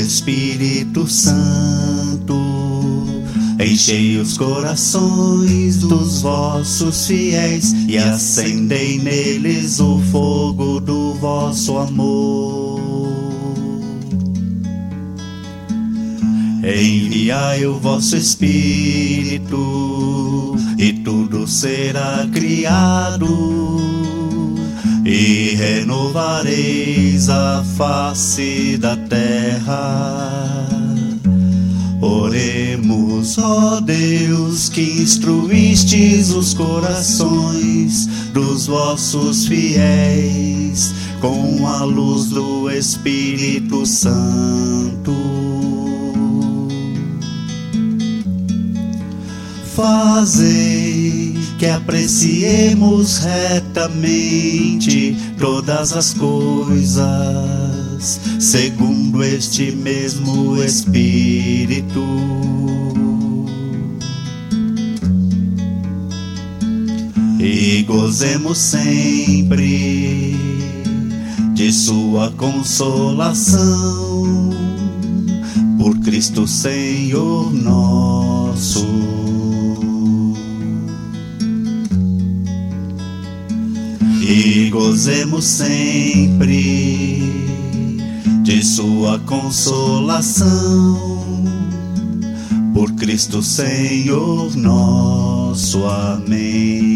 Espírito Santo, enchei os corações dos vossos fiéis e acendei neles o fogo do vosso amor. Enviai o vosso Espírito e tudo será criado, e renovareis a face da terra. Oremos, ó Deus, que instruístes os corações dos vossos fiéis com a luz do Espírito Santo. Fazei que apreciemos retamente todas as coisas, segundo este mesmo Espírito. E gozemos sempre de sua consolação, por Cristo Senhor nosso. E gozemos sempre de sua consolação, por Cristo Senhor nosso. Amém.